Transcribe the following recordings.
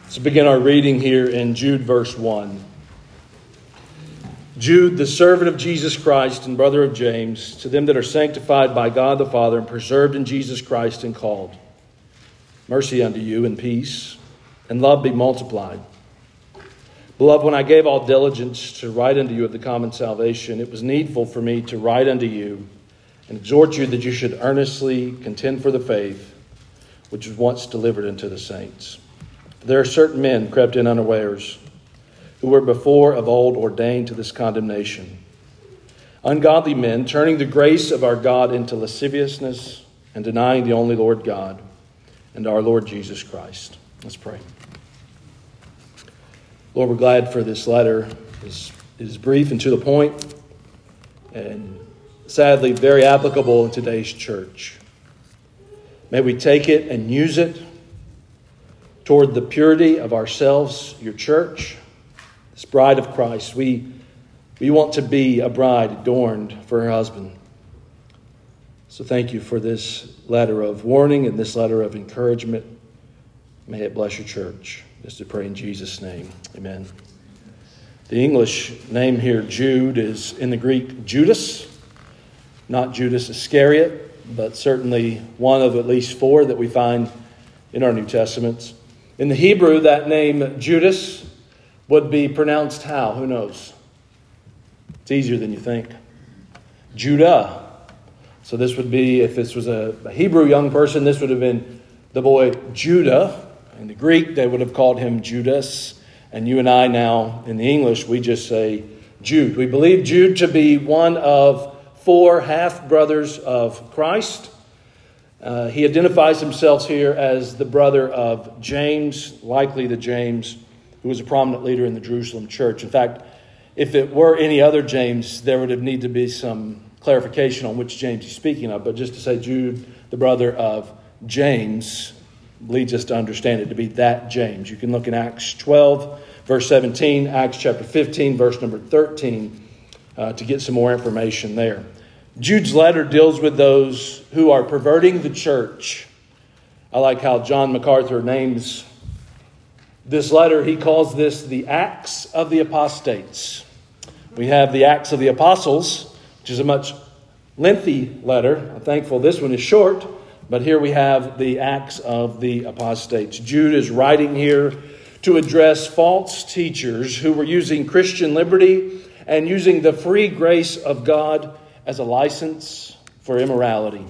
Let's begin our reading here in Jude verse 1. Jude, the servant of Jesus Christ and brother of James, to them that are sanctified by God the Father and preserved in Jesus Christ and called. Mercy unto you and peace, and love be multiplied. Beloved, when I gave all diligence to write unto you of the common salvation, it was needful for me to write unto you and exhort you that you should earnestly contend for the faith which was once delivered unto the saints. There are certain men crept in unawares, who were before of old ordained to this condemnation. Ungodly men, turning the grace of our God into lasciviousness and denying the only Lord God and our Lord Jesus Christ. Let's pray. Lord, we're glad for this letter. It is brief and to the point, and sadly very applicable in today's church. May we take it and use it toward the purity of ourselves, your church, this bride of Christ. We want to be a bride adorned for her husband. So thank you for this letter of warning and this letter of encouragement. May it bless your church. Just to pray in Jesus' name. Amen. The English name here, Jude, is in the Greek Judas. Not Judas Iscariot, but certainly one of at least four that we find in our New Testaments. In the Hebrew, that name Judas would be pronounced how? Who knows? It's easier than you think. Judah. So this would be, if this was a Hebrew young person, this would have been the boy Judah. In the Greek, they would have called him Judas. And you and I now, in the English, we just say Jude. We believe Jude to be one of four half-brothers of Christ. He identifies himself here as the brother of James, likely the James who was a prominent leader in the Jerusalem church. In fact, if it were any other James, there would have need to be some clarification on which James he's speaking of. But just to say Jude, the brother of James, leads us to understand it to be that James. You can look in Acts 12, verse 17, Acts chapter 15, verse number 13, to get some more information there. Jude's letter deals with those who are perverting the church. I like how John MacArthur names this letter. He calls this the Acts of the Apostates. We have the Acts of the Apostles, which is a much lengthy letter. I'm thankful this one is short, but here we have the Acts of the Apostates. Jude is writing here to address false teachers who were using Christian liberty and using the free grace of God as a license for immorality.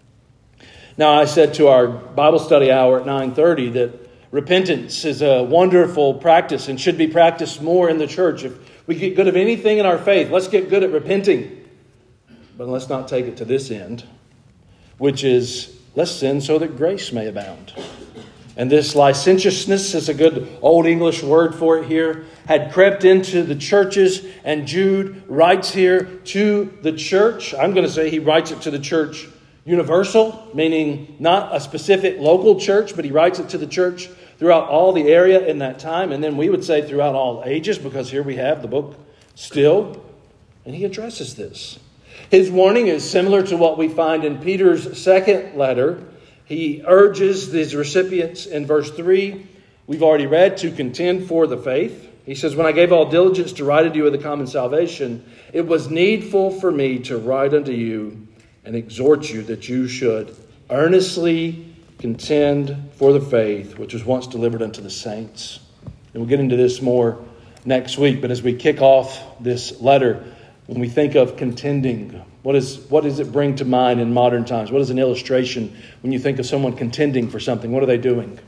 Now, I said to our Bible study hour at 9:30 that repentance is a wonderful practice and should be practiced more in the church. If we get good at anything in our faith, let's get good at repenting. But let's not take it to this end, which is let's sin so that grace may abound. And this licentiousness is a good old English word for it here, had crept into the churches, and Jude writes here to the church. I'm going to say he writes it to the church universal, meaning not a specific local church, but he writes it to the church throughout all the area in that time. And then we would say throughout all ages, because here we have the book still. And he addresses this. His warning is similar to what we find in Peter's second letter. He urges his recipients in verse 3, we've already read, to contend for the faith. He says, when I gave all diligence to write unto you of the common salvation, it was needful for me to write unto you and exhort you that you should earnestly contend for the faith which was once delivered unto the saints. And we'll get into this more next week. But as we kick off this letter, when we think of contending, what does it bring to mind in modern times? What is an illustration when you think of someone contending for something? What are they doing?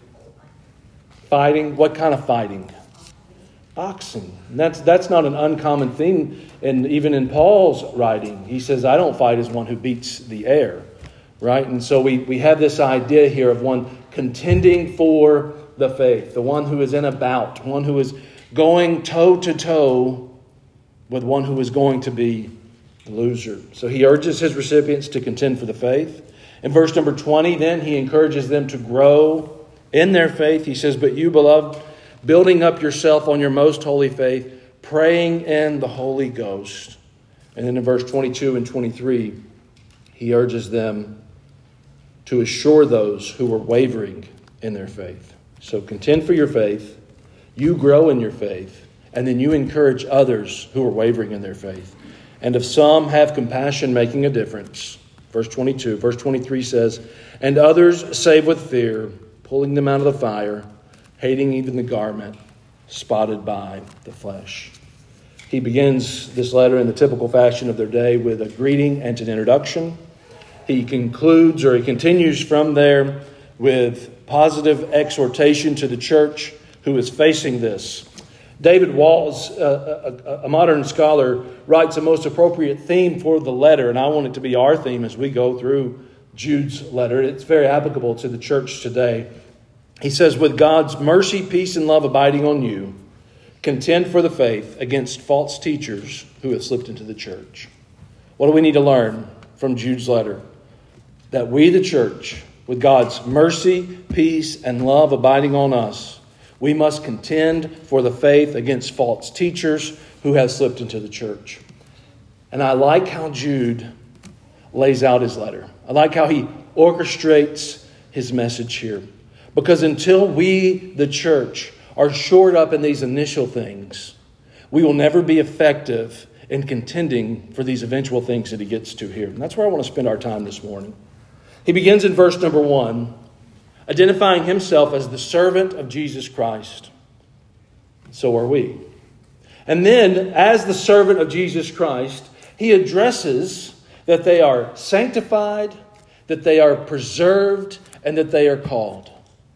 Fighting? What kind of fighting? Boxing. And that's not an uncommon thing. And even in Paul's writing, he says, I don't fight as one who beats the air. Right? And so we have this idea here of one contending for the faith. The one who is in a bout. One who is going toe to toe with one who is going to be the loser. So he urges his recipients to contend for the faith. In verse number 20, then he encourages them to grow in their faith. He says, but you, beloved, building up yourself on your most holy faith, praying in the Holy Ghost. And then in verse 22 and 23, he urges them to assure those who are wavering in their faith. So contend for your faith, you grow in your faith, and then you encourage others who are wavering in their faith. And if some have compassion, making a difference. Verse 22. Verse 23 says, and others save with fear, pulling them out of the fire, hating even the garment spotted by the flesh. He begins this letter in the typical fashion of their day with a greeting and an introduction. He concludes, or he continues from there with positive exhortation to the church who is facing this. David Walls, a modern scholar, writes a most appropriate theme for the letter, and I want it to be our theme as we go through Jude's letter. It's very applicable to the church today. He says, with God's mercy, peace, and love abiding on you, contend for the faith against false teachers who have slipped into the church. What do we need to learn from Jude's letter? That we, the church, with God's mercy, peace, and love abiding on us, we must contend for the faith against false teachers who have slipped into the church. And I like how Jude lays out his letter. I like how he orchestrates his message here. Because until we, the church, are shored up in these initial things, we will never be effective in contending for these eventual things that he gets to here. And that's where I want to spend our time this morning. He begins in verse number 1, identifying himself as the servant of Jesus Christ. So are we. And then, as the servant of Jesus Christ, he addresses that they are sanctified, that they are preserved, and that they are called.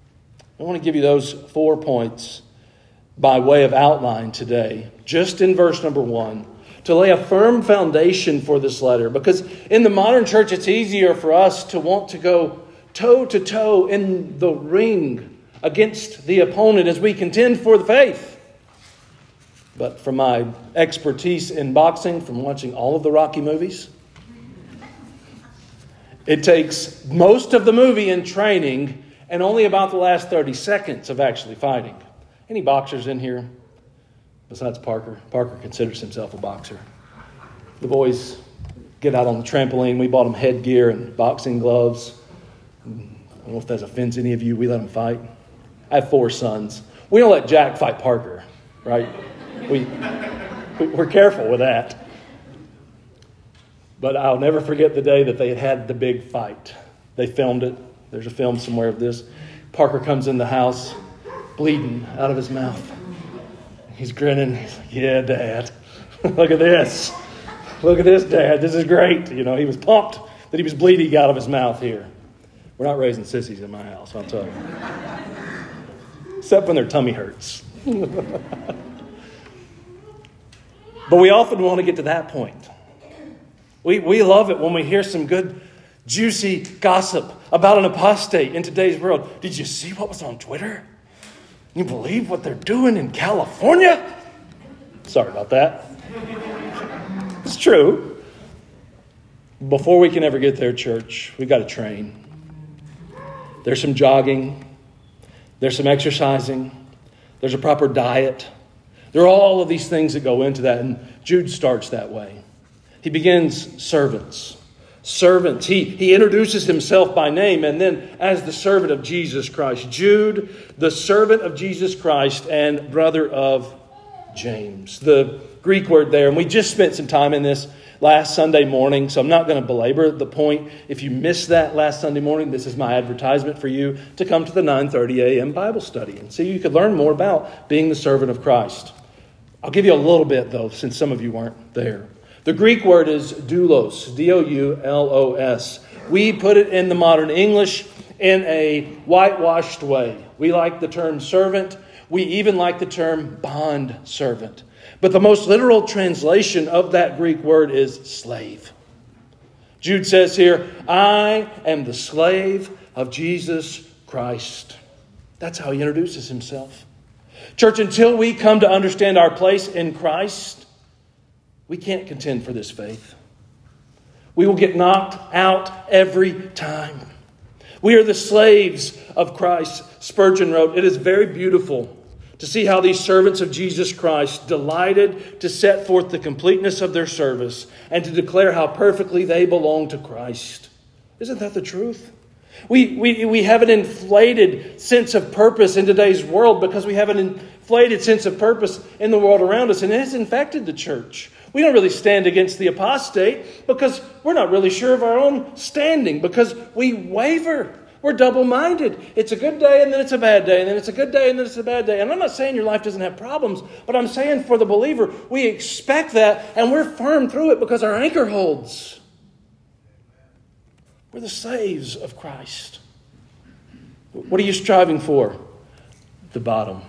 I want to give you those 4 points by way of outline today, just in verse number 1, to lay a firm foundation for this letter. Because in the modern church, it's easier for us to want to go toe to toe in the ring against the opponent as we contend for the faith. But from my expertise in boxing, from watching all of the Rocky movies, it takes most of the movie in training and only about the last 30 seconds of actually fighting. Any boxers in here? Besides Parker. Parker considers himself a boxer. The boys get out on the trampoline. We bought them headgear and boxing gloves. I don't know if that offends any of you. We let them fight. I have 4 sons. We don't let Jack fight Parker, right? We're careful with that. But I'll never forget the day that they had the big fight. They filmed it. There's a film somewhere of this. Parker comes in the house, bleeding out of his mouth. He's grinning. He's like, yeah, Dad. Look at this. Look at this, Dad. This is great. You know, he was pumped that he was bleeding out of his mouth here. We're not raising sissies in my house, I'll tell you. Except when their tummy hurts. But we often want to get to that point. We love it when we hear some good, juicy gossip about an apostate in today's world. Did you see what was on Twitter? You believe what they're doing in California? Sorry about that. It's true. Before we can ever get there, church, we've got to train. There's some jogging. There's some exercising. There's a proper diet. There are all of these things that go into that, and Jude starts that way. He begins servants. Servants. He introduces himself by name, and then as the servant of Jesus Christ. Jude, the servant of Jesus Christ and brother of James. The Greek word there, and we just spent some time in this last Sunday morning, so I'm not going to belabor the point. If you missed that last Sunday morning, this is my advertisement for you to come to the 9:30 a.m. Bible study and see you could learn more about being the servant of Christ. I'll give you a little bit, though, since some of you weren't there. The Greek word is doulos, D-O-U-L-O-S. We put it in the modern English in a whitewashed way. We like the term servant. We even like the term bond servant. But the most literal translation of that Greek word is slave. Jude says here, I am the slave of Jesus Christ. That's how he introduces himself. Church, until we come to understand our place in Christ, we can't contend for this faith. We will get knocked out every time. We are the slaves of Christ. Spurgeon wrote, it is very beautiful to see how these servants of Jesus Christ delighted to set forth the completeness of their service and to declare how perfectly they belong to Christ. Isn't that the truth? We have an inflated sense of purpose in today's world because we have an inflated sense of purpose in the world around us, and it has infected the church. We don't really stand against the apostate because we're not really sure of our own standing, because we waver. We're double-minded. It's a good day and then it's a bad day, and then it's a good day and then it's a bad day. And I'm not saying your life doesn't have problems, but I'm saying for the believer, we expect that and we're firm through it because our anchor holds. We're the slaves of Christ. What are you striving for? The bottom.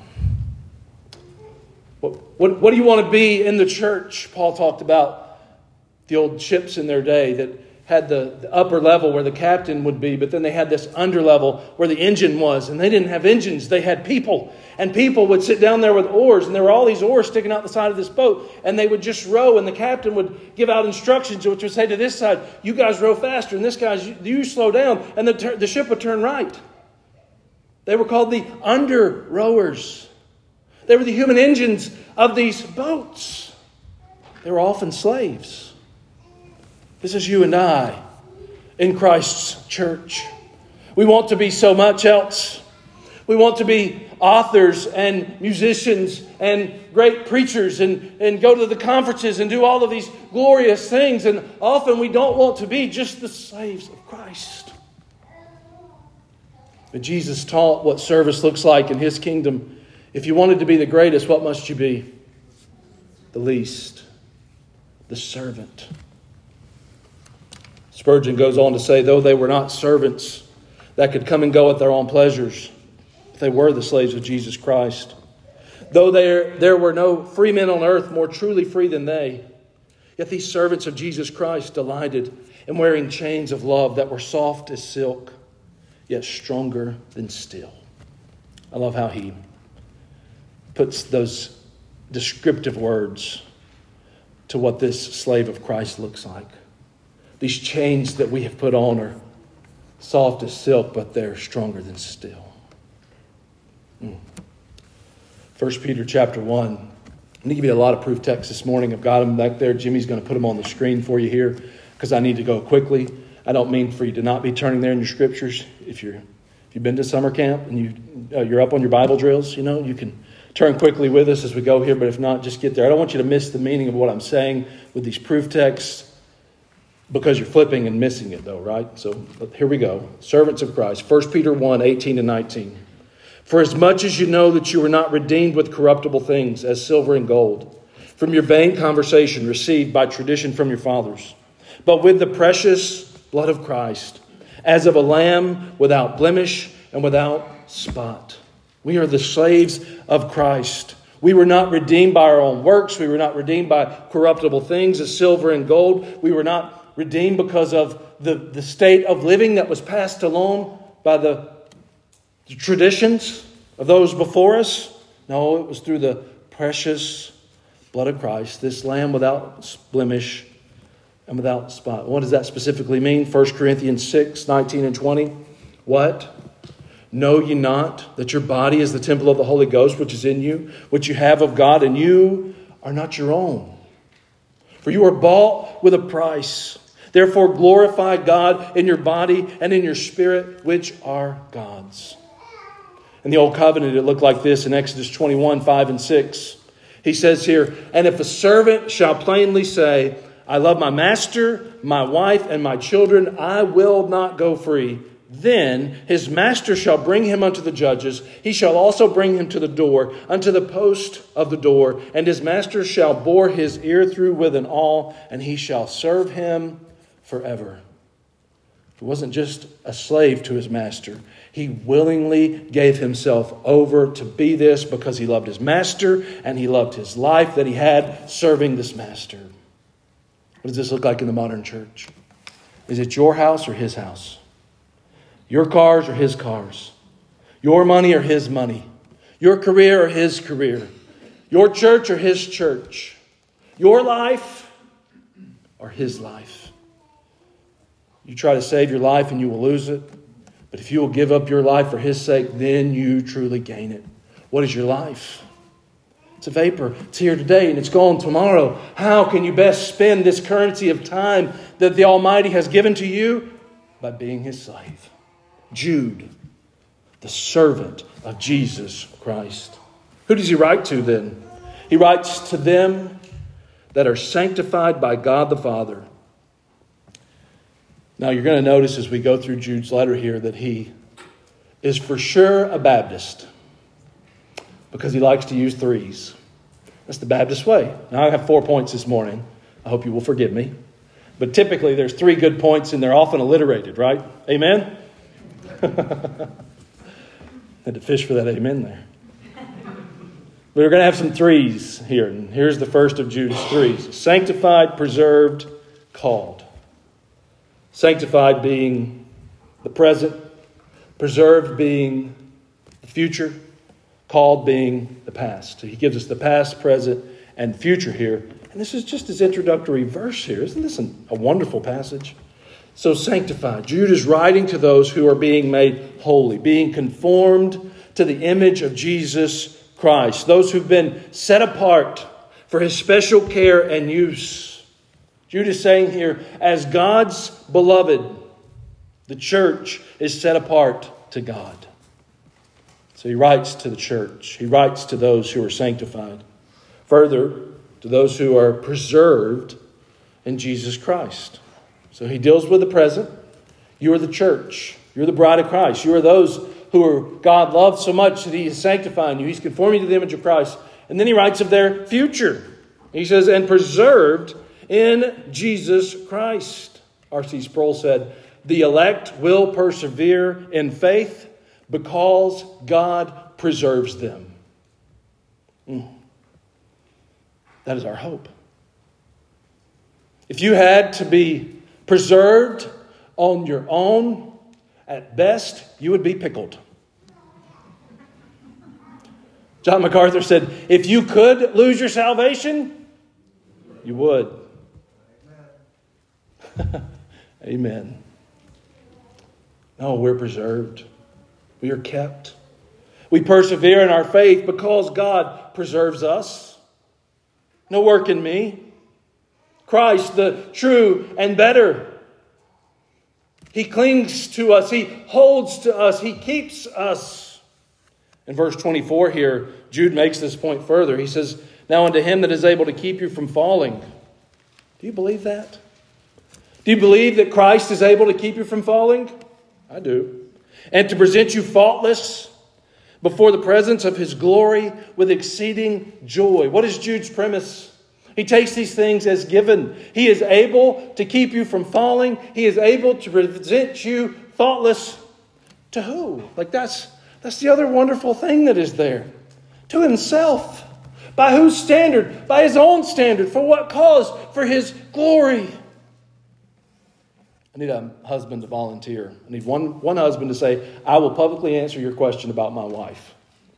What do you want to be in the church? Paul talked about the old ships in their day that had the upper level where the captain would be, but then they had this under level where the engine was, and they didn't have engines, they had people. And people would sit down there with oars, and there were all these oars sticking out the side of this boat, and they would just row, and the captain would give out instructions, which would say to this side, you guys row faster, and this guy's, you slow down, and the ship would turn right. They were called the under rowers. They were the human engines of these boats. They were often slaves. This is you and I in Christ's church. We want to be so much else. We want to be authors and musicians and great preachers and go to the conferences and do all of these glorious things. And often we don't want to be just the slaves of Christ. But Jesus taught what service looks like in His kingdom. If you wanted to be the greatest, what must you be? The least. The servant. Spurgeon goes on to say, though they were not servants that could come and go at their own pleasures, they were the slaves of Jesus Christ. Though there were no free men on earth more truly free than they, yet these servants of Jesus Christ delighted in wearing chains of love that were soft as silk, yet stronger than steel. I love how he puts those descriptive words to what this slave of Christ looks like. These chains that we have put on are soft as silk, but they're stronger than steel. 1 Peter chapter 1. I'm going to give you a lot of proof texts this morning. I've got them back there. Jimmy's going to put them on the screen for you here because I need to go quickly. I don't mean for you to not be turning there in your scriptures. If you've been to summer camp and you're up on your Bible drills, you can turn quickly with us as we go here. But if not, just get there. I don't want you to miss the meaning of what I'm saying with these proof texts, because you're flipping and missing it though, right? So here we go. Servants of Christ. 1 Peter 1, 18 and 19. For as much as you know that you were not redeemed with corruptible things as silver and gold from your vain conversation received by tradition from your fathers, but with the precious blood of Christ, as of a lamb without blemish and without spot. We are the slaves of Christ. We were not redeemed by our own works. We were not redeemed by corruptible things as silver and gold. We were not redeemed because of the state of living that was passed along by the traditions of those before us. No, it was through the precious blood of Christ, this lamb without blemish and without spot. What does that specifically mean? 1 Corinthians 6, 19 and 20. What? Know ye not that your body is the temple of the Holy Ghost, which is in you, which you have of God, and you are not your own? For you are bought with a price. Therefore glorify God in your body and in your spirit, which are God's. In the Old Covenant, it looked like this in Exodus 21, 5 and 6. He says here, and if a servant shall plainly say, I love my master, my wife, and my children, I will not go free. Then his master shall bring him unto the judges. He shall also bring him to the door, unto the post of the door. And his master shall bore his ear through with an awl, and he shall serve him forever. He wasn't just a slave to his master. He willingly gave himself over to be this because he loved his master and he loved his life that he had serving this master. What does this look like in the modern church? Is it your house or his house? Your cars or his cars? Your money or his money? Your career or his career? Your church or his church? Your life or his life? You try to save your life and you will lose it. But if you will give up your life for his sake, then you truly gain it. What is your life? It's a vapor. It's here today and it's gone tomorrow. How can you best spend this currency of time that the Almighty has given to you? By being his slave. Jude, the servant of Jesus Christ. Who does he write to then? He writes to them that are sanctified by God the Father. Now you're going to notice as we go through Jude's letter here that he is for sure a Baptist because he likes to use threes. That's the Baptist way. Now I have 4 points this morning. I hope you will forgive me. But typically there's 3 good points and they're often alliterated, right? Amen? Had to fish for that amen there. But we're going to have some threes here. And here's the first of Jude's threes. Sanctified, preserved, called. Sanctified being the present. Preserved being the future. Called being the past. So he gives us the past, present, and future here. And this is just his introductory verse here. Isn't this a wonderful passage? So sanctified. Jude is writing to those who are being made holy, being conformed to the image of Jesus Christ. Those who've been set apart for his special care and use. Jude is saying here, as God's beloved, the church is set apart to God. So he writes to the church. He writes to those who are sanctified. Further, to those who are preserved in Jesus Christ. So he deals with the present. You are the church. You're the bride of Christ. You are those who are God loved so much that he is sanctifying you. He's conforming to the image of Christ. And then he writes of their future. He says, and preserved in Jesus Christ. R.C. Sproul said, the elect will persevere in faith because God preserves them. That is our hope. If you had to be preserved on your own, at best, you would be pickled. John MacArthur said, if you could lose your salvation, you would. Amen. No, we're preserved. We are kept. We persevere in our faith because God preserves us. No work in me. Christ, the true and better. He clings to us. He holds to us. He keeps us. In verse 24 here, Jude makes this point further. He says, now unto him that is able to keep you from falling. Do you believe that? Do you believe that Christ is able to keep you from falling? I do. And to present you faultless before the presence of his glory with exceeding joy. What is Jude's premise? He takes these things as given. He is able to keep you from falling. He is able to present you faultless to who? Like that's the other wonderful thing that is there. To himself. By whose standard? By his own standard. For what cause? For his glory. I need a husband to volunteer. I need one husband to say, I will publicly answer your question about my wife.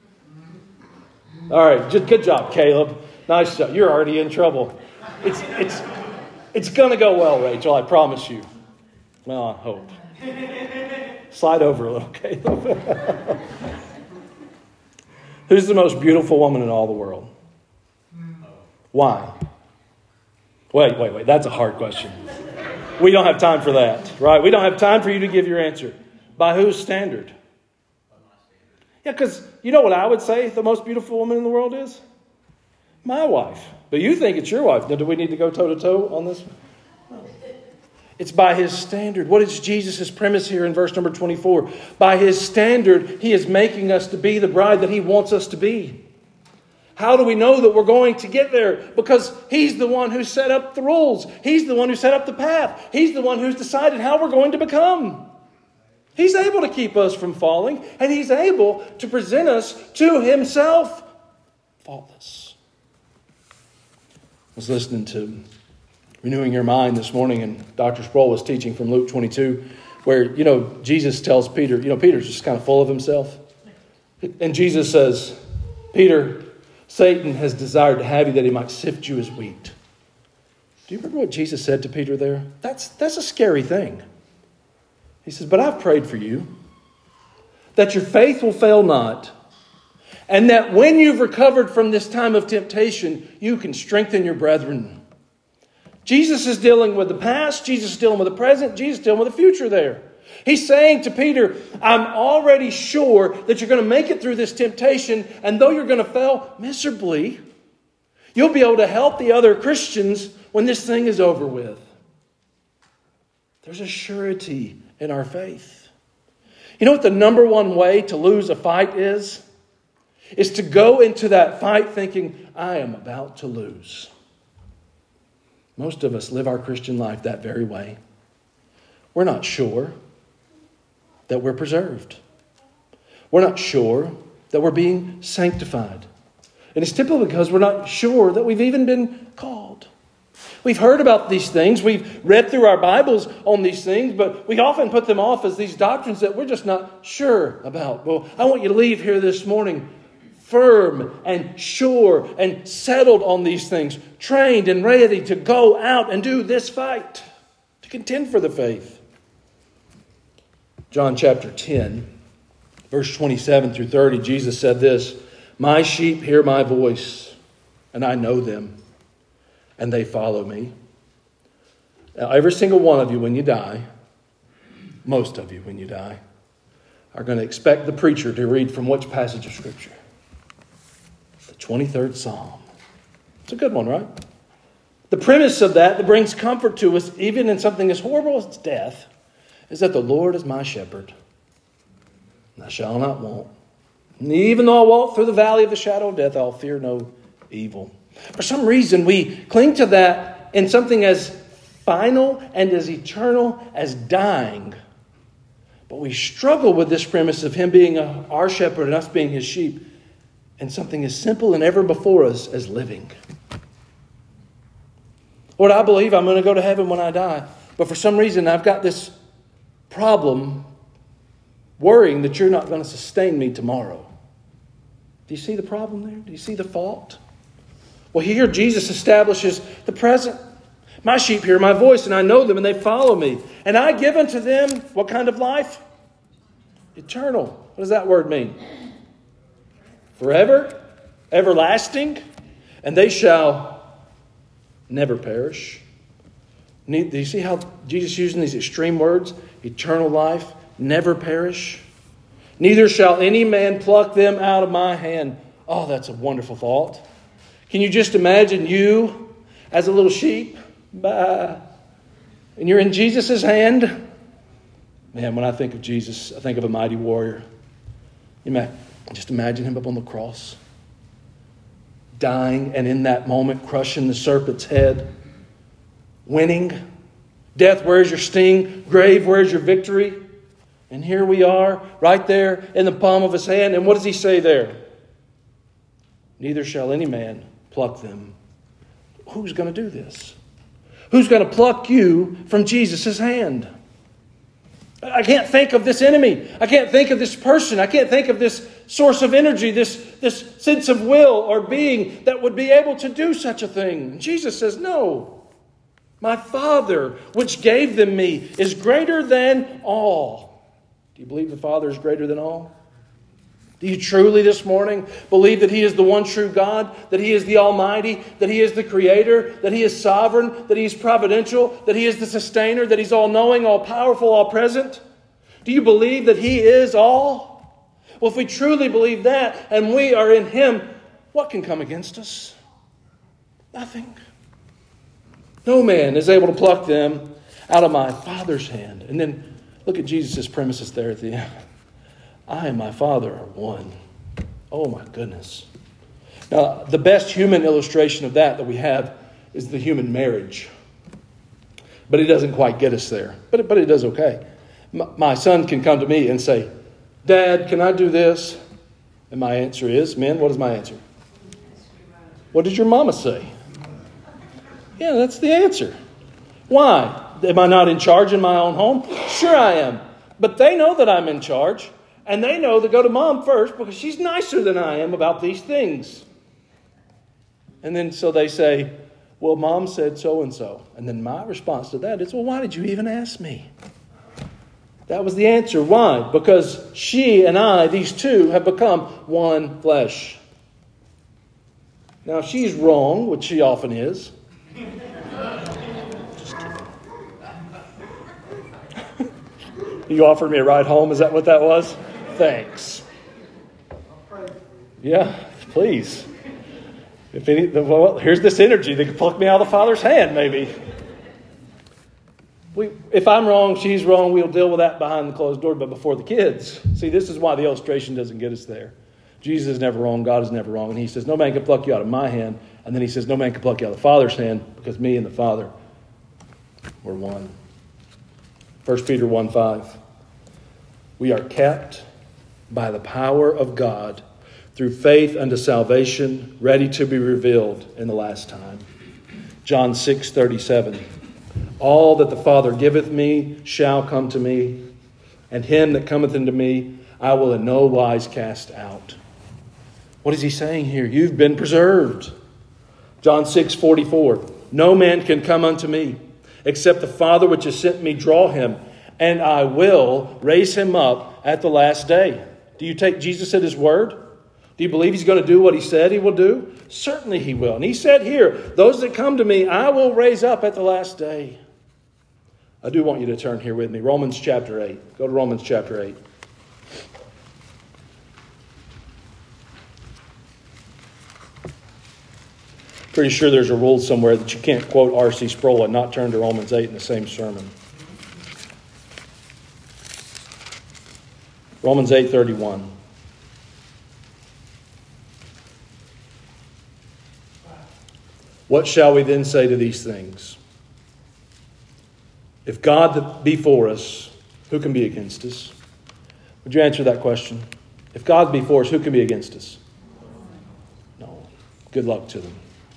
All right, good job, Caleb. Nice job. You're already in trouble. It's going to go well, Rachel, I promise you. Well, I hope. Slide over a little, Caleb. Who's the most beautiful woman in all the world? Why? Wait. That's a hard question. We don't have time for that, right? We don't have time for you to give your answer. By whose standard? Yeah, because you know what I would say the most beautiful woman in the world is? My wife. But you think it's your wife. Now, do we need to go toe-to-toe on this? No. It's by his standard. What is Jesus' premise here in verse number 24? By his standard, he is making us to be the bride that he wants us to be. How do we know that we're going to get there? Because he's the one who set up the rules. He's the one who set up the path. He's the one who's decided how we're going to become. He's able to keep us from falling, and he's able to present us to himself faultless. I was listening to Renewing Your Mind this morning, and Dr. Sproul was teaching from Luke 22, where, Jesus tells Peter, Peter's just kind of full of himself. And Jesus says, Peter, Satan has desired to have you that he might sift you as wheat. Do you remember what Jesus said to Peter there? That's a scary thing. He says, but I've prayed for you that your faith will fail not, and that when you've recovered from this time of temptation, you can strengthen your brethren. Jesus is dealing with the past. Jesus is dealing with the present. Jesus is dealing with the future there. He's saying to Peter, I'm already sure that you're going to make it through this temptation, and though you're going to fail miserably, you'll be able to help the other Christians when this thing is over with. There's a surety in our faith. You know what the number one way to lose a fight is? Is to go into that fight thinking, I am about to lose. Most of us live our Christian life that very way. We're not sure that we're preserved. We're not sure that we're being sanctified. And it's typically because we're not sure that we've even been called. We've heard about these things. We've read through our Bibles on these things, but we often put them off as these doctrines that we're just not sure about. Well, I want you to leave here this morning firm and sure and settled on these things, trained and ready to go out and do this fight, to contend for the faith. John chapter 10, verse 27 through 30, Jesus said this, my sheep hear my voice, and I know them, and they follow me. Now, every single one of you when you die, most of you when you die, are going to expect the preacher to read from which passage of Scripture? The 23rd Psalm. It's a good one, right? The premise of that brings comfort to us, even in something as horrible as death, is that the Lord is my shepherd, and I shall not want. And even though I walk through the valley of the shadow of death, I'll fear no evil. For some reason, we cling to that in something as final and as eternal as dying. But we struggle with this premise of Him being our shepherd and us being His sheep, and something as simple and ever before us as living. Lord, I believe I'm going to go to heaven when I die. But for some reason, I've got this problem worrying that you're not going to sustain me tomorrow. Do you see the problem there? Do you see the fault? Well, here Jesus establishes the present. My sheep hear my voice, and I know them, and they follow me. And I give unto them what kind of life? Eternal. What does that word mean? Forever? Everlasting? And they shall never perish. Do you see how Jesus using these extreme words? Eternal life, never perish. Neither shall any man pluck them out of my hand. Oh, that's a wonderful thought. Can you just imagine you as a little sheep? And you're in Jesus' hand? Man, when I think of Jesus, I think of a mighty warrior. Just imagine Him up on the cross, dying, and in that moment crushing the serpent's head, winning. Death, where's your sting? Grave, where's your victory? And here we are, right there in the palm of His hand. And what does He say there? Neither shall any man pluck them. Who's going to do this? Who's going to pluck you from Jesus' hand? I can't think of this enemy. I can't think of this person. I can't think of this source of energy, this sense of will or being that would be able to do such a thing. And Jesus says, no. My Father, which gave them me, is greater than all. Do you believe the Father is greater than all? Do you truly this morning believe that He is the one true God, that He is the Almighty, that He is the Creator, that He is sovereign, that He is providential, that He is the sustainer, that He's all-knowing, all-powerful, all-present? Do you believe that He is all? Well, if we truly believe that and we are in Him, what can come against us? Nothing. No man is able to pluck them out of my Father's hand. And then look at Jesus' premises there at the end. I and my Father are one. Oh my goodness. Now, the best human illustration of that we have is the human marriage. But it doesn't quite get us there. But it does okay. My son can come to me and say, Dad, can I do this? And my answer is, men, what is my answer? What did your mama say? Yeah, that's the answer. Why? Am I not in charge in my own home? Sure I am. But they know that I'm in charge. And they know to go to Mom first because she's nicer than I am about these things. And then so they say, well, Mom said so-and-so. And then my response to that is, well, why did you even ask me? That was the answer. Why? Because she and I, these two, have become one flesh. Now, if she's wrong, which she often is, just kidding. You offered me a ride home. Is that what that was? Thanks. Yeah, please. Here's this energy that could pluck me out of the Father's hand, maybe. If I'm wrong, she's wrong, we'll deal with that behind the closed door, but before the kids. See, this is why the illustration doesn't get us there. Jesus is never wrong, God is never wrong. And he says, no man can pluck you out of my hand. And then he says, no man can pluck you out of the Father's hand, because me and the Father, we're one. 1 Peter 1:5. We are kept by the power of God through faith unto salvation, ready to be revealed in the last time. John 6:37. All that the Father giveth me shall come to me, and him that cometh unto me I will in no wise cast out. What is he saying here? You've been preserved. John 6:44. No man can come unto me, except the Father which has sent me draw him, and I will raise him up at the last day. Do you take Jesus at his word? Do you believe he's going to do what he said he will do? Certainly he will. And he said here, those that come to me, I will raise up at the last day. I do want you to turn here with me. Romans chapter 8. Go to Romans chapter 8. Pretty sure there's a rule somewhere that you can't quote R.C. Sproul and not turn to Romans 8 in the same sermon. Romans 8:31. What shall we then say to these things? If God be for us, who can be against us? Would you answer that question? If God be for us, who can be against us? No. Good luck to them.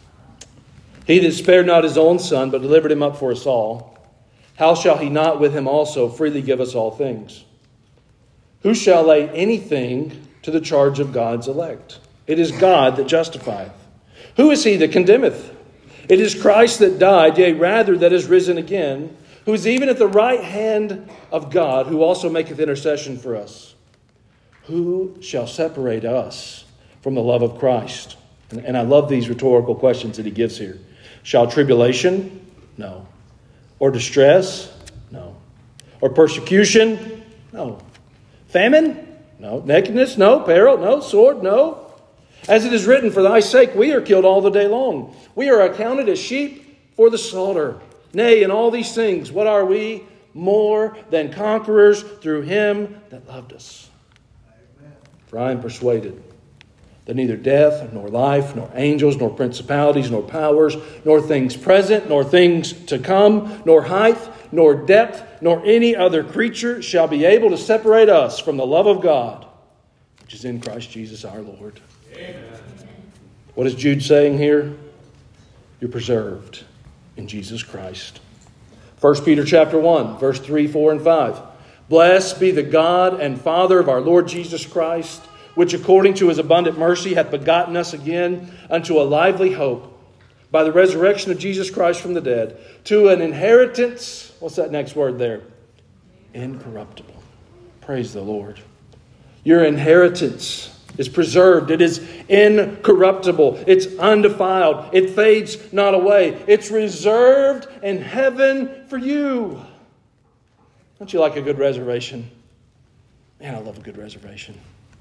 He that spared not his own Son, but delivered him up for us all, how shall he not with him also freely give us all things? Who shall lay anything to the charge of God's elect? It is God that justifieth. Who is he that condemneth? It is Christ that died, yea, rather that is risen again, who is even at the right hand of God, who also maketh intercession for us. Who shall separate us from the love of Christ? And I love these rhetorical questions that he gives here. Shall tribulation? No. Or distress? No. Or persecution? No. Famine? No. Nakedness? No. Peril? No. Sword? No. As it is written, for thy sake we are killed all the day long. We are accounted as sheep for the slaughter. Nay, in all these things, what are we? More than conquerors through him that loved us. Amen. For I am persuaded that neither death, nor life, nor angels, nor principalities, nor powers, nor things present, nor things to come, nor height, nor depth, nor any other creature shall be able to separate us from the love of God, which is in Christ Jesus our Lord. Amen. What is Jude saying here? You're preserved in Jesus Christ. 1 Peter chapter 1, verse 3, 4, and 5. Blessed be the God and Father of our Lord Jesus Christ, which according to his abundant mercy hath begotten us again unto a lively hope by the resurrection of Jesus Christ from the dead, to an inheritance, what's that next word there? Incorruptible. Praise the Lord. Your inheritance is preserved. It is incorruptible. It's undefiled. It fades not away. It's reserved in heaven for you. Don't you like a good reservation? Man, I love a good reservation.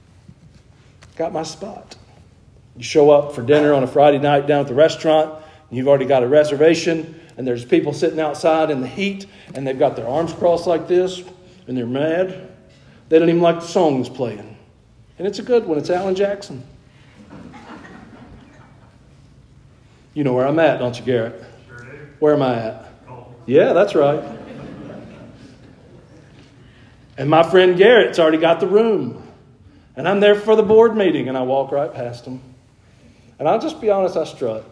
Got my spot. You show up for dinner on a Friday night down at the restaurant, and you've already got a reservation, and there's people sitting outside in the heat, and they've got their arms crossed like this, and they're mad. They don't even like the song that's playing. And it's a good one. It's Alan Jackson. You know where I'm at, don't you, Garrett? Sure do. Where am I at? Yeah, that's right. And my friend Garrett's already got the room. And I'm there for the board meeting, and I walk right past him. And I'll just be honest, I strut.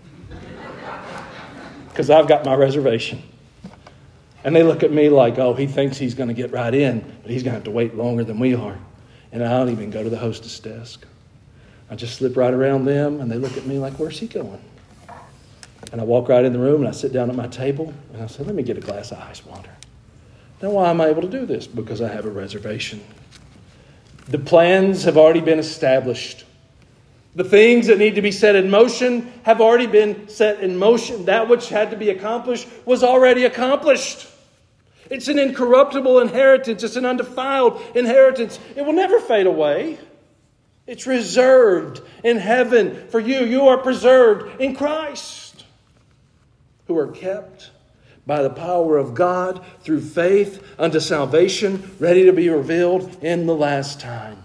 Because I've got my reservation. And they look at me like, oh, he thinks he's going to get right in, but he's going to have to wait longer than we are. And I don't even go to the hostess desk. I just slip right around them, and they look at me like, where's he going? And I walk right in the room, and I sit down at my table, and I say, let me get a glass of ice water. Now, why am I able to do this? Because I have a reservation. The plans have already been established. The things that need to be set in motion have already been set in motion. That which had to be accomplished was already accomplished. It's an incorruptible inheritance. It's an undefiled inheritance. It will never fade away. It's reserved in heaven for you. You are preserved in Christ, who are kept by the power of God through faith unto salvation, ready to be revealed in the last time.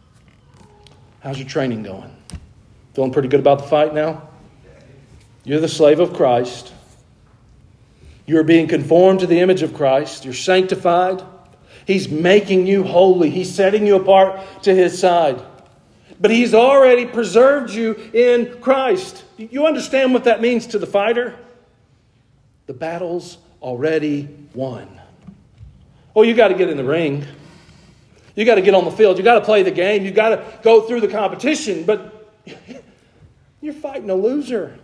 How's your training going? Feeling pretty good about the fight now? You're the slave of Christ. You're being conformed to the image of Christ. You're sanctified. He's making you holy. He's setting you apart to His side. But He's already preserved you in Christ. You understand what that means to the fighter? The battle's already won. Oh, you got to get in the ring. You got to get on the field. You got to play the game. You got to go through the competition. But you're fighting a loser.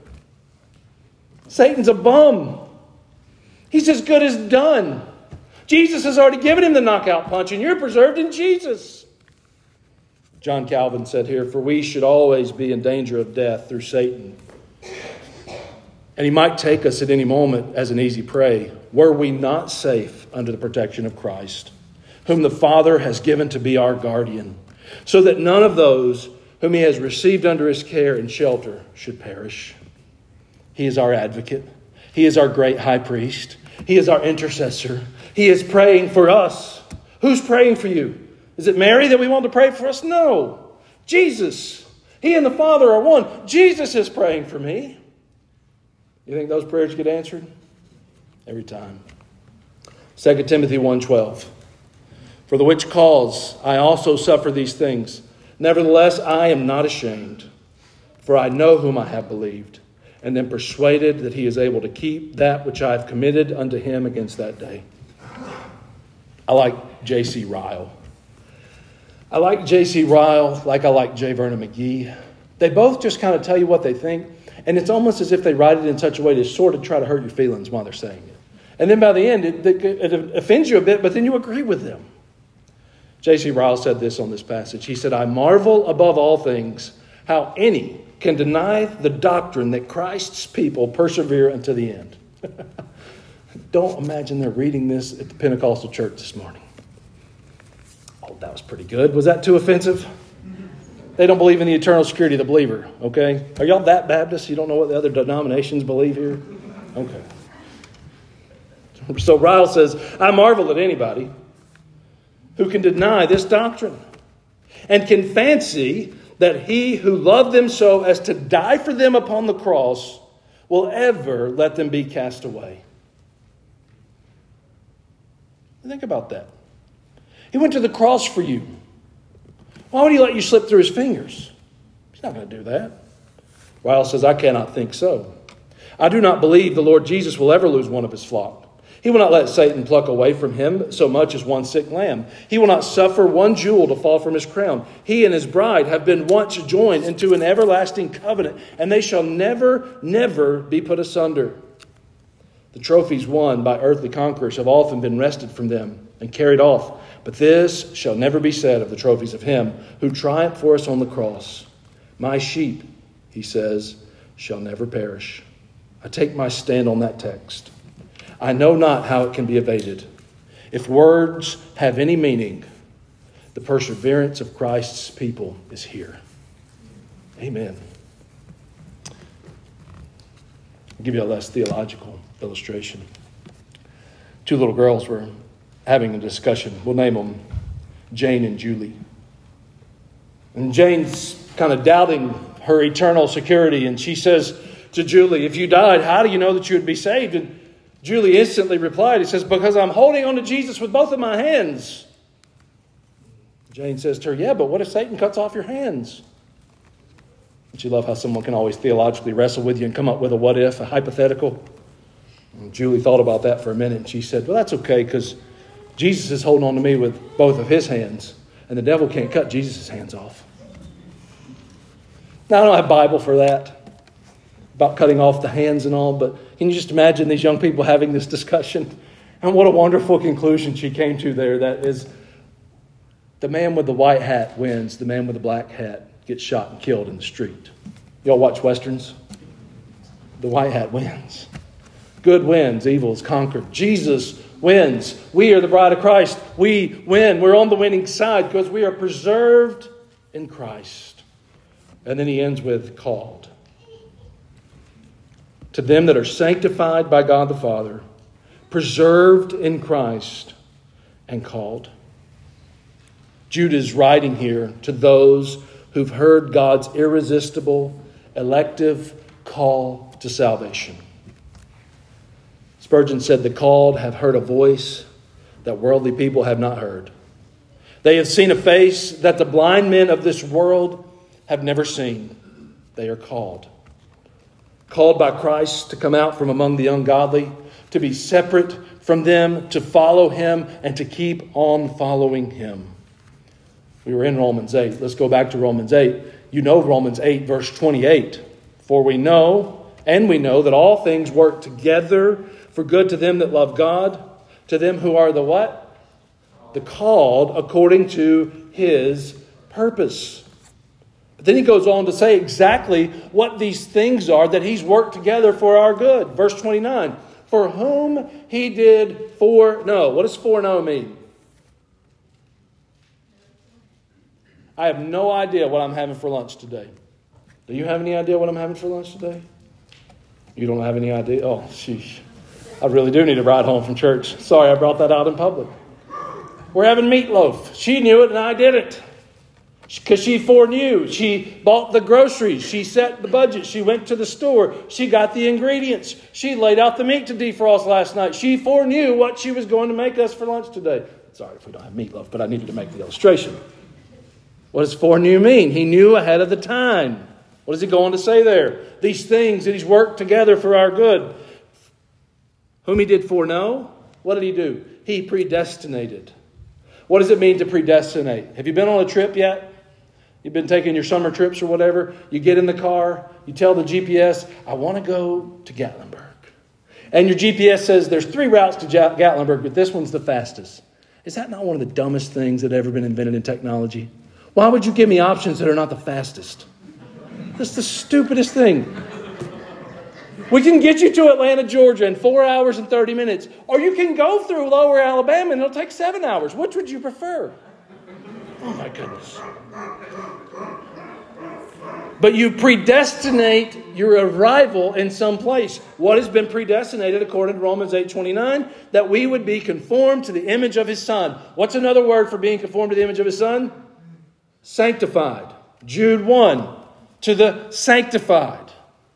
Satan's a bum. He's as good as done. Jesus has already given him the knockout punch, and you're preserved in Jesus. John Calvin said here, "For we should always be in danger of death through Satan. And he might take us at any moment as an easy prey, were we not safe under the protection of Christ, whom the Father has given to be our guardian, so that none of those whom He has received under His care and shelter should perish. He is our advocate. He is our great high priest. He is our intercessor. He is praying for us." Who's praying for you? Is it Mary that we want to pray for us? No. Jesus. He and the Father are one. Jesus is praying for me. You think those prayers get answered? Every time. 2 Timothy 1:12. "For the which cause I also suffer these things. Nevertheless, I am not ashamed. For I know whom I have believed, and am persuaded that He is able to keep that which I have committed unto Him against that day." I like J.C. Ryle. I like J.C. Ryle like I like J. Vernon McGee. They both just kind of tell you what they think, and it's almost as if they write it in such a way to sort of try to hurt your feelings while they're saying it. And then by the end, it offends you a bit, but then you agree with them. J.C. Ryle said this on this passage. He said, "I marvel above all things how any can deny the doctrine that Christ's people persevere unto the end." Don't imagine they're reading this at the Pentecostal church this morning. Oh, that was pretty good. Was that too offensive? They don't believe in the eternal security of the believer, okay? Are y'all that Baptist? You don't know what the other denominations believe here? Okay. So Ryle says, "I marvel at anybody who can deny this doctrine and can fancy that He who loved them so as to die for them upon the cross will ever let them be cast away." Think about that. He went to the cross for you. Why would He let you slip through His fingers? He's not going to do that. Ryle says, "I cannot think so. I do not believe the Lord Jesus will ever lose one of His flock. He will not let Satan pluck away from Him so much as one sick lamb. He will not suffer one jewel to fall from His crown. He and His bride have been once joined into an everlasting covenant, and they shall never, never be put asunder. The trophies won by earthly conquerors have often been wrested from them and carried off. But this shall never be said of the trophies of Him who triumphed for us on the cross. My sheep," He says, "shall never perish." I take my stand on that text. I know not how it can be evaded. If words have any meaning, the perseverance of Christ's people is here. Amen. I'll give you a less theological illustration. Two little girls were having a discussion. We'll name them Jane and Julie. And Jane's kind of doubting her eternal security. And she says to Julie, "If you died, how do you know that you would be saved?" And Julie instantly replied, he says, "Because I'm holding on to Jesus with both of my hands." Jane says to her, "Yeah, but what if Satan cuts off your hands?" Don't you love how someone can always theologically wrestle with you and come up with a what if, a hypothetical? And Julie thought about that for a minute, and she said, "Well, that's okay, because Jesus is holding on to me with both of His hands, and the devil can't cut Jesus' hands off." Now, I don't have a Bible for that, about cutting off the hands and all, but can you just imagine these young people having this discussion? And what a wonderful conclusion she came to there. That is, the man with the white hat wins. The man with the black hat gets shot and killed in the street. Y'all watch Westerns? The white hat wins. Good wins. Evil is conquered. Jesus wins. We are the bride of Christ. We win. We're on the winning side because we are preserved in Christ. And then he ends with called. To them that are sanctified by God the Father, preserved in Christ, and called. Jude is writing here to those who've heard God's irresistible, elective call to salvation. Spurgeon said, the called have heard a voice that worldly people have not heard. They have seen a face that the blind men of this world have never seen. They are called. Called by Christ to come out from among the ungodly, to be separate from them, to follow Him, and to keep on following Him. We were in Romans 8. Let's go back to Romans 8. You know Romans 8, verse 28. For we know that all things work together for good to them that love God, to them who are the what? The called according to His purpose. But then he goes on to say exactly what these things are that He's worked together for our good. Verse 29. For whom He did foreknow. What does foreknow mean? I have no idea what I'm having for lunch today. Do you have any idea what I'm having for lunch today? You don't have any idea? Oh, sheesh. I really do need a ride home from church. Sorry I brought that out in public. We're having meatloaf. She knew it and I didn't. Because she foreknew. She bought the groceries. She set the budget. She went to the store. She got the ingredients. She laid out the meat to defrost last night. She foreknew what she was going to make us for lunch today. Sorry if we don't have meatloaf, but I needed to make the illustration. What does foreknew mean? He knew ahead of the time. What does he go on to say there? These things that He's worked together for our good. Whom He did foreknow, what did He do? He predestinated. What does it mean to predestinate? Have you been on a trip yet? You've been taking your summer trips or whatever. You get in the car. You tell the GPS, I want to go to Gatlinburg. And your GPS says there's 3 routes to Gatlinburg, but this one's the fastest. Is that not one of the dumbest things that ever been invented in technology? Why would you give me options that are not the fastest? That's the stupidest thing. We can get you to Atlanta, Georgia in 4 hours and 30 minutes. Or you can go through Lower Alabama and it'll take 7 hours. Which would you prefer? Oh my goodness. But you predestinate your arrival in some place. What has been predestinated according to Romans 8:29? That we would be conformed to the image of His Son. What's another word for being conformed to the image of His Son? Sanctified. Jude 1. To the sanctified.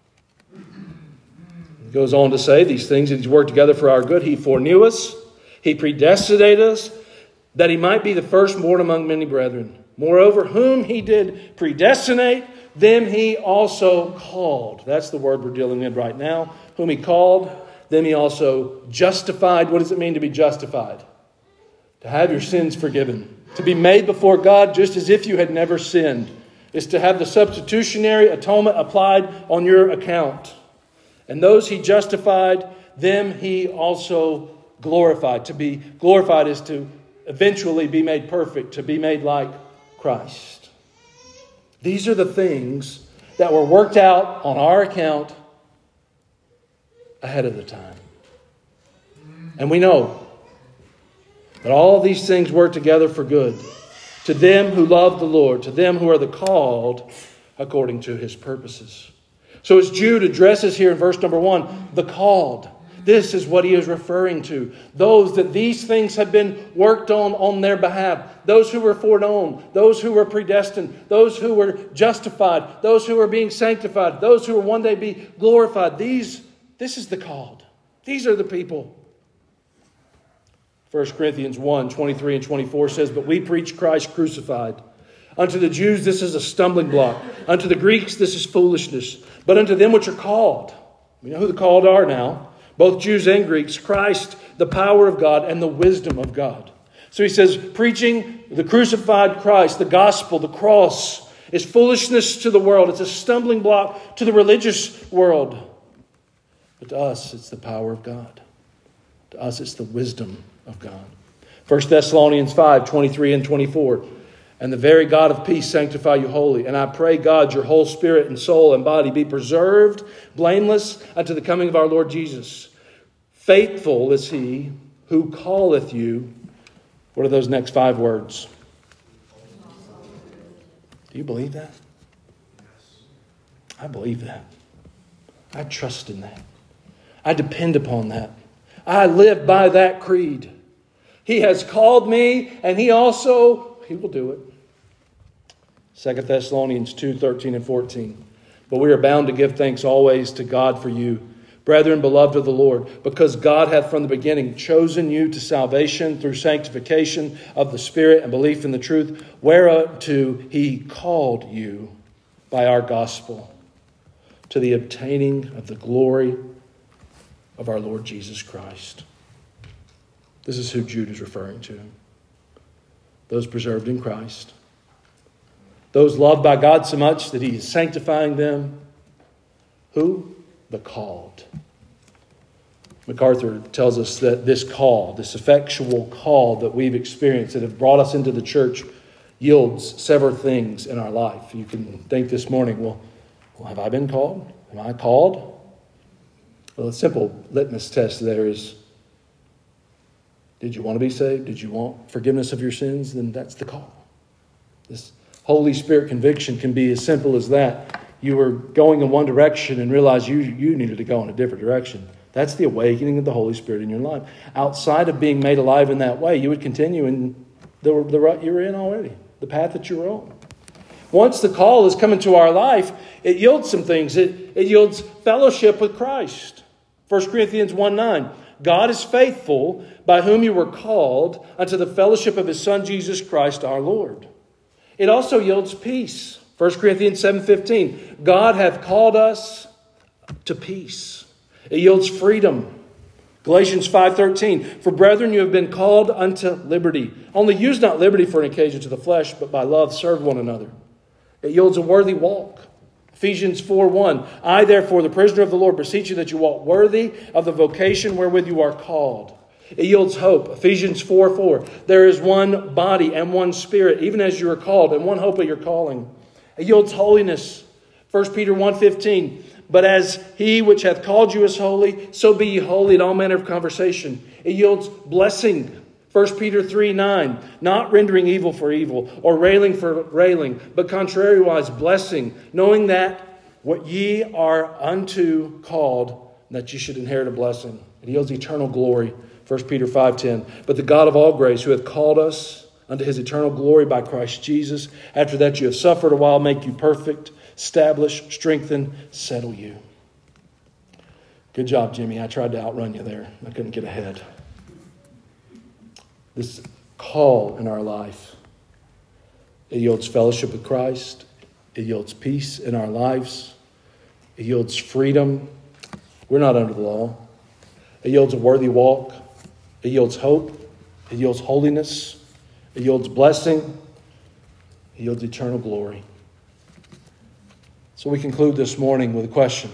He goes on to say these things that He's worked together for our good. He foreknew us. He predestinated us that He might be the firstborn among many brethren. Moreover, whom He did predestinate, them He also called. That's the word we're dealing with right now. Whom He called, them He also justified. What does it mean to be justified? To have your sins forgiven. To be made before God just as if you had never sinned. Is to have the substitutionary atonement applied on your account. And those He justified, them He also glorified. To be glorified is to eventually be made perfect, to be made like Christ. These are the things that were worked out on our account ahead of the time. And we know that all these things work together for good to them who love the Lord, to them who are the called according to His purposes. So as Jude addresses here in verse number 1, the called, this is what he is referring to. Those that these things have been worked on their behalf. Those who were foreknown. Those who were predestined. Those who were justified. Those who were being sanctified. Those who will one day be glorified. This is the called. These are the people. 1 Corinthians 1, 23 and 24 says, But we preach Christ crucified. Unto the Jews this is a stumbling block. Unto the Greeks this is foolishness. But unto them which are called. We know who the called are now. Both Jews and Greeks. Christ, the power of God and the wisdom of God. So he says, preaching the crucified Christ, the gospel, the cross, is foolishness to the world. It's a stumbling block to the religious world. But to us, it's the power of God. To us, it's the wisdom of God. 1 Thessalonians 5, 23 and 24. And the very God of peace sanctify you wholly. And I pray, God, your whole spirit and soul and body be preserved, blameless, unto the coming of our Lord Jesus. Faithful is He who calleth you. What are those next 5 words? Do you believe that? I believe that. I trust in that. I depend upon that. I live by that creed. He has called me, and He will do it. 2 Thessalonians 2:13 and 14. But we are bound to give thanks always to God for you, brethren, beloved of the Lord, because God hath from the beginning chosen you to salvation through sanctification of the Spirit and belief in the truth, whereunto He called you by our gospel, to the obtaining of the glory of our Lord Jesus Christ. This is who Jude is referring to. Those preserved in Christ. Those loved by God so much that He is sanctifying them. Who? The called. MacArthur tells us that this call, this effectual call that we've experienced, that have brought us into the church, yields several things in our life. You can think this morning, well, have I been called? Am I called? Well, a simple litmus test there is, did you want to be saved? Did you want forgiveness of your sins? Then that's the call. This Holy Spirit conviction can be as simple as that. You were going in one direction and realized you needed to go in a different direction. That's the awakening of the Holy Spirit in your life. Outside of being made alive in that way, you would continue in the rut you were in already, the path that you were on. Once the call has come into our life, it yields some things. It yields fellowship with Christ. 1 Corinthians 1:9. God is faithful, by whom you were called unto the fellowship of His Son Jesus Christ our Lord. It also yields peace. 1 Corinthians 7:15. God hath called us to peace. It yields freedom. Galatians 5:13. For brethren, you have been called unto liberty. Only use not liberty for an occasion to the flesh, but by love serve one another. It yields a worthy walk. Ephesians 4:1. I, therefore, the prisoner of the Lord, beseech you that you walk worthy of the vocation wherewith you are called. It yields hope. Ephesians 4:4. There is one body and one Spirit, even as you are called, and one hope of your calling. It yields holiness. 1 Peter 1:15. But as He which hath called you is holy, so be ye holy in all manner of conversation. It yields blessing. 1 Peter 3:9. Not rendering evil for evil, or railing for railing, but contrariwise blessing, knowing that what ye are unto called, that ye should inherit a blessing. It yields eternal glory. 1 Peter 5:10. But the God of all grace, who hath called us unto His eternal glory by Christ Jesus, after that you have suffered a while, make you perfect, establish, strengthen, settle you. Good job, Jimmy. I tried to outrun you there. I couldn't get ahead. This call in our life, it yields fellowship with Christ. It yields peace in our lives. It yields freedom. We're not under the law. It yields a worthy walk. It yields hope. It yields holiness. It yields blessing. It yields eternal glory. So we conclude this morning with a question.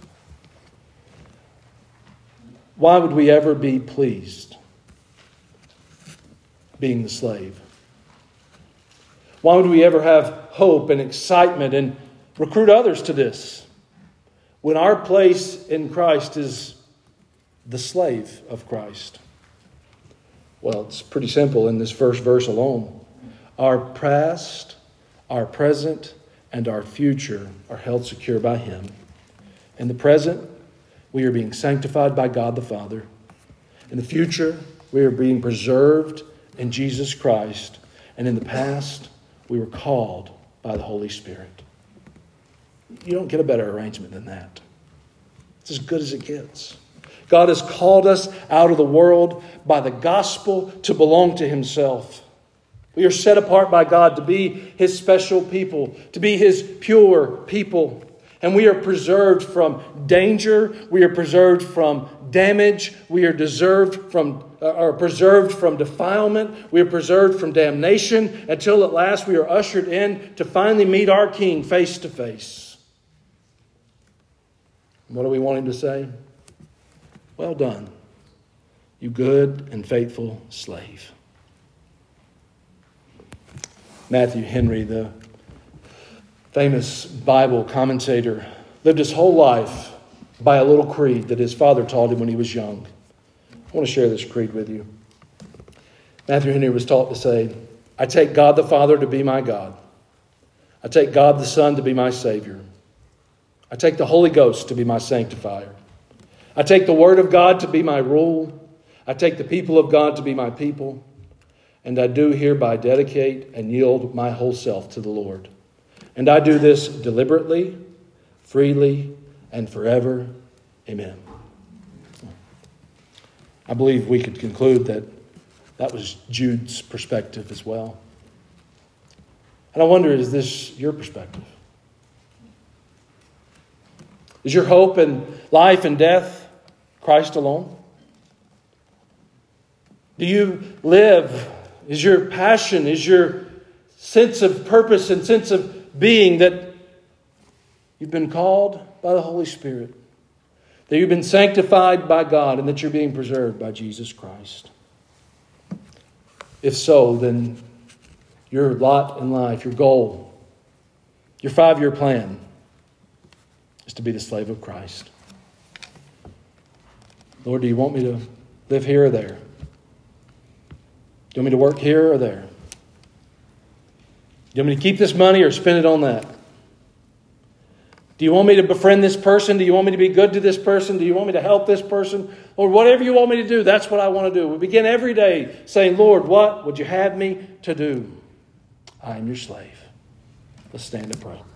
Why would we ever be pleased being the slave? Why would we ever have hope and excitement and recruit others to this when our place in Christ is the slave of Christ? Well, it's pretty simple in this first verse alone. Our past, our present, and our future are held secure by Him. In the present, we are being sanctified by God the Father. In the future, we are being preserved in Jesus Christ. And in the past, we were called by the Holy Spirit. You don't get a better arrangement than that. It's as good as it gets. God has called us out of the world by the gospel to belong to Himself. We are set apart by God to be His special people, to be His pure people. And we are preserved from danger. We are preserved from damage. We are preserved from defilement. We are preserved from damnation until at last we are ushered in to finally meet our King face to face. What do we want Him to say? Well done, you good and faithful slave. Matthew Henry, the famous Bible commentator, lived his whole life by a little creed that his father taught him when he was young. I want to share this creed with you. Matthew Henry was taught to say, I take God the Father to be my God. I take God the Son to be my Savior. I take the Holy Ghost to be my sanctifier. I take the Word of God to be my rule. I take the people of God to be my people. And I do hereby dedicate and yield my whole self to the Lord. And I do this deliberately, freely, and forever. Amen. I believe we could conclude that that was Jude's perspective as well. And I wonder, is this your perspective? Is your hope in life and death Christ alone? Do you live, is your passion, is your sense of purpose and sense of being that you've been called by the Holy Spirit, that you've been sanctified by God, and that you're being preserved by Jesus Christ? If so, then your lot in life, your goal, your 5-year plan is to be the slave of Christ. Lord, do you want me to live here or there? Do you want me to work here or there? Do you want me to keep this money or spend it on that? Do you want me to befriend this person? Do you want me to be good to this person? Do you want me to help this person? Or whatever you want me to do, that's what I want to do. We begin every day saying, Lord, what would you have me to do? I am your slave. Let's stand and pray.